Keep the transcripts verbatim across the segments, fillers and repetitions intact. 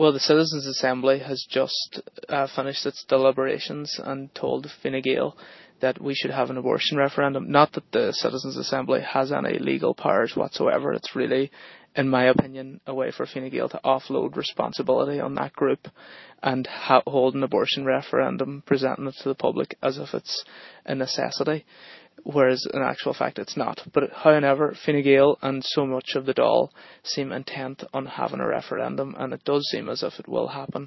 Well, the Citizens' Assembly has just uh, finished its deliberations and told Fine Gael that we should have an abortion referendum. Not that the Citizens' Assembly has any legal powers whatsoever. It's really, in my opinion, a way for Fine Gael to offload responsibility on that group and ha- hold an abortion referendum, presenting it to the public as if it's a necessity, whereas in actual fact it's not. But however, Fine Gael and so much of the Dáil seem intent on having a referendum, and it does seem as if it will happen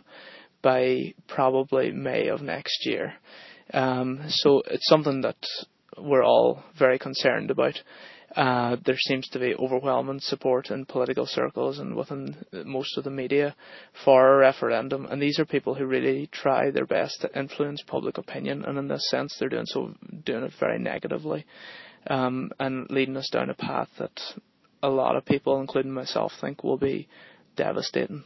by probably May of next year. Um, so it's something that we're all very concerned about. Uh, there seems to be overwhelming support in political circles and within most of the media for a referendum, and these are people who really try their best to influence public opinion, and in this sense they're doing so doing it very negatively, um, and leading us down a path that a lot of people, including myself, think will be devastating.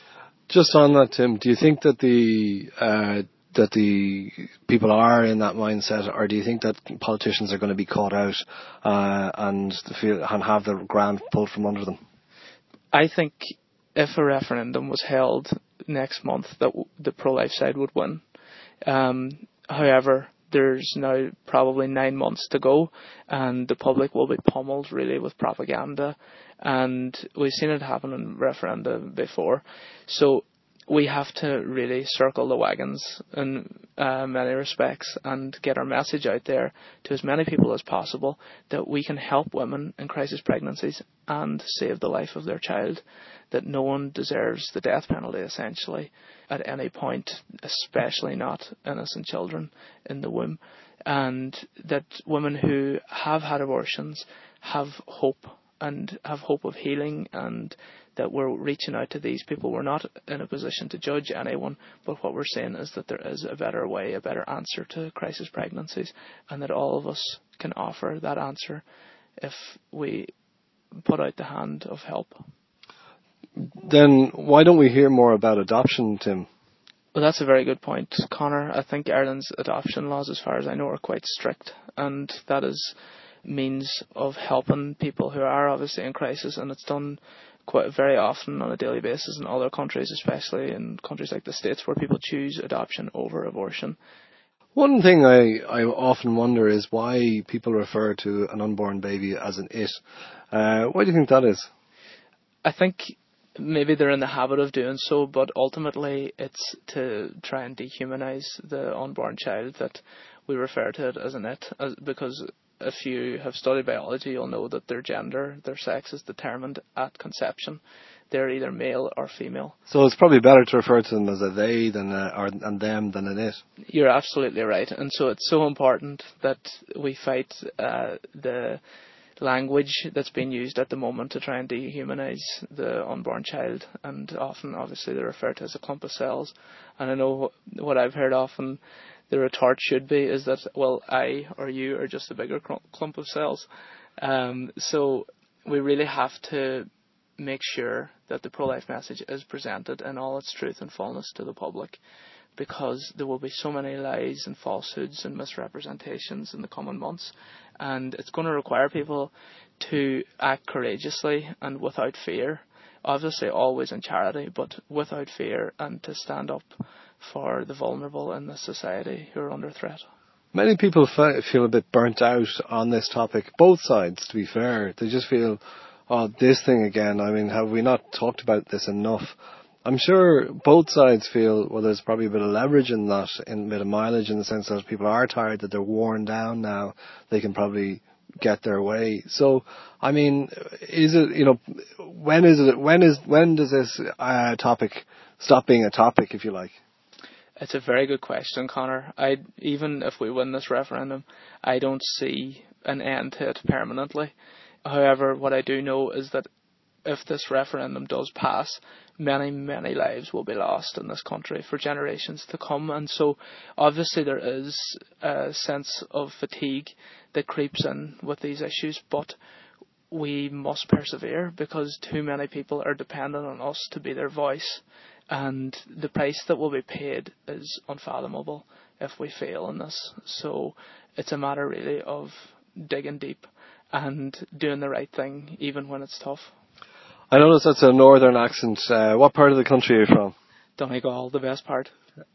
Just on that, Tim, do you think that the uh, that the people are in that mindset, or do you think that politicians are going to be caught out uh, and feel and have the ground pulled from under them? I think if a referendum was held next month, that w- the pro-life side would win. Um, however, there's now probably nine months to go, and the public will be pummeled really with propaganda, and we've seen it happen in referenda before. So we have to really circle the wagons in uh, many respects and get our message out there to as many people as possible that we can help women in crisis pregnancies and save the life of their child, that no one deserves the death penalty essentially at any point, especially not innocent children in the womb, and that women who have had abortions have hope and have hope of healing, and that we're reaching out to these people. We're not in a position to judge anyone, but what we're saying is that there is a better way, a better answer to crisis pregnancies, and that all of us can offer that answer if we put out the hand of help. Then why don't we hear more about adoption, Tim? Well, that's a very good point, Connor. I think Ireland's adoption laws, as far as I know, are quite strict, and that is means of helping people who are obviously in crisis, and it's done quite very often on a daily basis in other countries, especially in countries like the States, where people choose adoption over abortion. One thing I, I often wonder is why people refer to an unborn baby as an it. Uh, why do you think that is? I think maybe they're in the habit of doing so, but ultimately it's to try and dehumanize the unborn child that we refer to it as an it, as, because if you have studied biology, you'll know that their gender, their sex is determined at conception. They're either male or female. So it's probably better to refer to them as a they than a, or and them than an it. You're absolutely right. And so it's so important that we fight uh, the language that's being used at the moment to try and dehumanize the unborn child. And often, obviously, they're referred to as a clump of cells. And I know what I've heard often, the retort should be is that, well, I or you are just a bigger clump of cells. Um, so we really have to make sure that the pro-life message is presented in all its truth and fullness to the public, because there will be so many lies and falsehoods and misrepresentations in the coming months, and it's going to require people to act courageously and without fear, obviously always in charity, but without fear, and to stand up for the vulnerable in this society who are under threat. Many people f- feel a bit burnt out on this topic, both sides, to be fair. They just feel, oh, this thing again, I mean, have we not talked about this enough? I'm sure both sides feel, well, there's probably a bit of leverage in that, in a bit of mileage, in the sense that people are tired, that they're worn down now, they can probably get their way. So, I mean, is it, you know, when is it, when is, when does this uh, topic stop being a topic, if you like? It's a very good question, Connor. I even if we win this referendum, I don't see an end to it permanently. However, what I do know is that if this referendum does pass, many, many lives will be lost in this country for generations to come. And so, obviously, there is a sense of fatigue that creeps in with these issues, but we must persevere because too many people are dependent on us to be their voice. And the price that will be paid is unfathomable if we fail in this. So it's a matter really of digging deep and doing the right thing, even when it's tough. I notice that's a northern accent. Uh, what part of the country are you from? Donegal, the best part.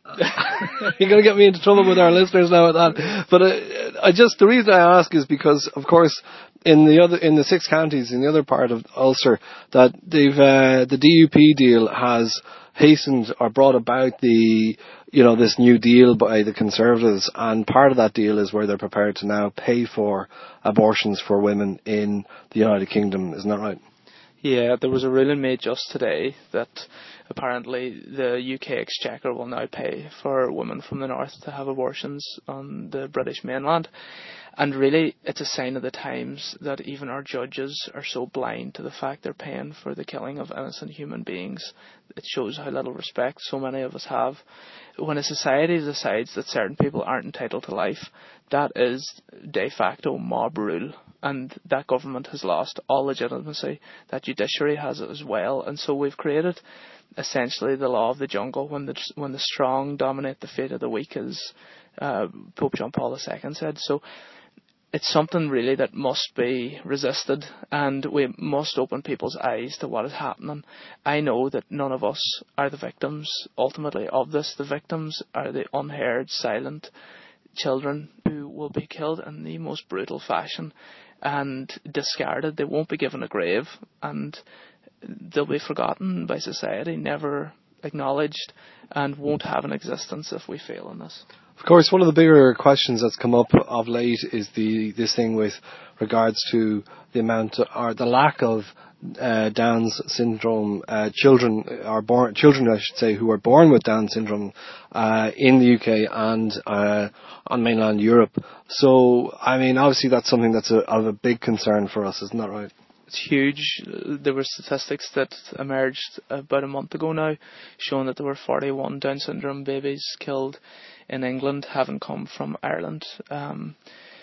You're going to get me into trouble with our listeners now with that. But uh, I just, the reason I ask is because, of course, in the other, in the six counties, in the other part of Ulster, that they've, uh, the D U P deal has hastened or brought about the, you know, this new deal by the Conservatives, and part of that deal is where they're prepared to now pay for abortions for women in the United Kingdom. Isn't that right? Yeah, there was a ruling made just today that apparently the U K Exchequer will now pay for women from the north to have abortions on the British mainland. And really, it's a sign of the times that even our judges are so blind to the fact they're paying for the killing of innocent human beings. It shows how little respect so many of us have. When a society decides that certain people aren't entitled to life, that is de facto mob rule. And that government has lost all legitimacy. That judiciary has it as well. And so we've created essentially the law of the jungle. When the when the strong dominate the fate of the weak, as uh, Pope John Paul the Second said. So it's something really that must be resisted, and we must open people's eyes to what is happening. I know that none of us are the victims ultimately of this. The victims are the unheard, silent children who will be killed in the most brutal fashion and discarded. They won't be given a grave, and they'll be forgotten by society, never acknowledged, and won't have an existence if we fail in this. Of course, one of the bigger questions that's come up of late is the this thing with regards to the amount or the lack of uh, Down's syndrome uh, children are born children I should say who are born with Down syndrome uh, in the U K and uh, on mainland Europe. So, I mean, obviously that's something that's a, of a big concern for us, isn't that right? It's huge. There were statistics that emerged about a month ago now showing that there were forty-one Down syndrome babies killed in England, having come from Ireland. Um,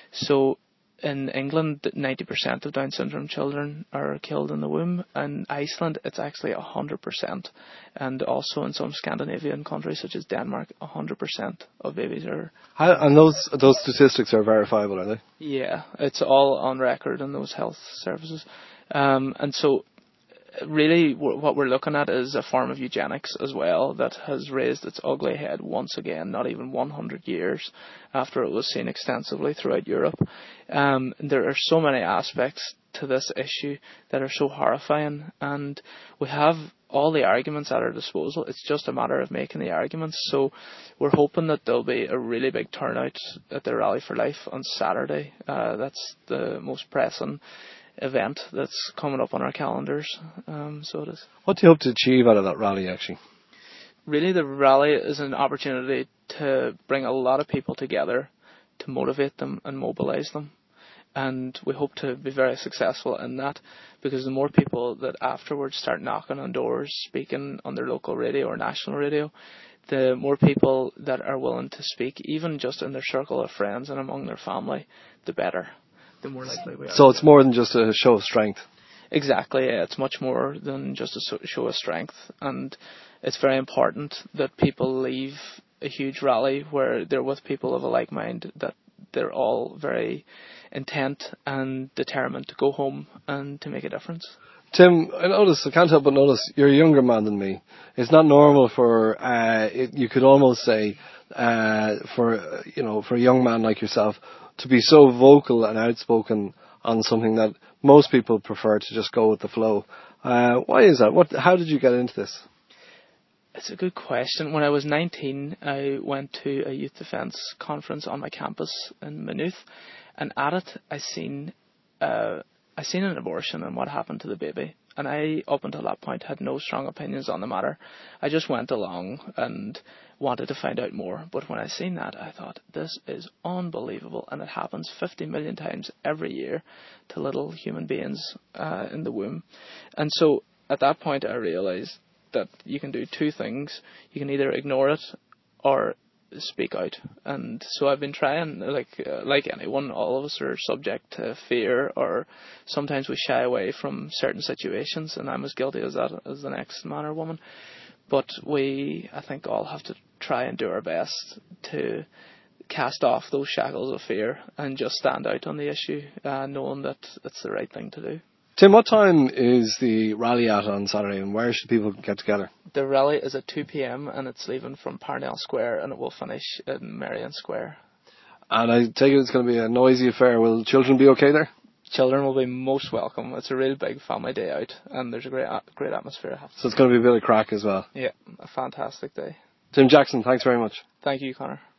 so in England, ninety percent of Down syndrome children are killed in the womb. In Iceland, it's actually one hundred percent. And also in some Scandinavian countries such as Denmark, one hundred percent of babies are... How, and those those statistics are verifiable, are they? Yeah, it's all on record in those health services. Um, and so really w- what we're looking at is a form of eugenics as well that has raised its ugly head once again, not even one hundred years after it was seen extensively throughout Europe. Um, there are so many aspects to this issue that are so horrifying, and we have all the arguments at our disposal. It's just a matter of making the arguments. So we're hoping that there'll be a really big turnout at the Rally for Life on Saturday. Uh, that's the most pressing event that's coming up on our calendars. Um, so it is. What do you hope to achieve out of that rally, actually? Really, the rally is an opportunity to bring a lot of people together, to motivate them and mobilise them. And we hope to be very successful in that, because the more people that afterwards start knocking on doors, speaking on their local radio or national radio, the more people that are willing to speak, even just in their circle of friends and among their family, the better. The more likely we are. So it's more than just a show of strength. Exactly, yeah. It's much more than just a show of strength, and it's very important that people leave a huge rally where they're with people of a like mind, that they're all very intent and determined to go home and to make a difference. Tim, I notice, I can't help but notice, you're a younger man than me. It's not normal for, uh, it, you could almost say, uh, for, you know, for a young man like yourself to be so vocal and outspoken on something that most people prefer to just go with the flow. Uh, why is that? What, how did you get into this? It's a good question. When I was nineteen, I went to a youth defence conference on my campus in Maynooth, and at it I seen uh, I seen an abortion and what happened to the baby. And I, up until that point, had no strong opinions on the matter. I just went along and wanted to find out more. But when I seen that, I thought, this is unbelievable, and it happens fifty million times every year to little human beings uh, in the womb. And so at that point, I realised that you can do two things. You can either ignore it or speak out. And so I've been trying, like uh, like anyone, all of us are subject to fear, or sometimes we shy away from certain situations, and I'm as guilty as that as the next man or woman. But we, I think, all have to try and do our best to cast off those shackles of fear and just stand out on the issue, uh, knowing that it's the right thing to do. Tim, what time is the rally at on Saturday, and where should people get together? The rally is at two p.m. and it's leaving from Parnell Square and it will finish in Marion Square. And I take it it's going to be a noisy affair. Will children be okay there? Children will be most welcome. It's a real big family day out, and there's a great great atmosphere. So it's going to be a bit of crack as well. Yeah, a fantastic day. Tim Jackson, thanks very much. Thank you, Connor.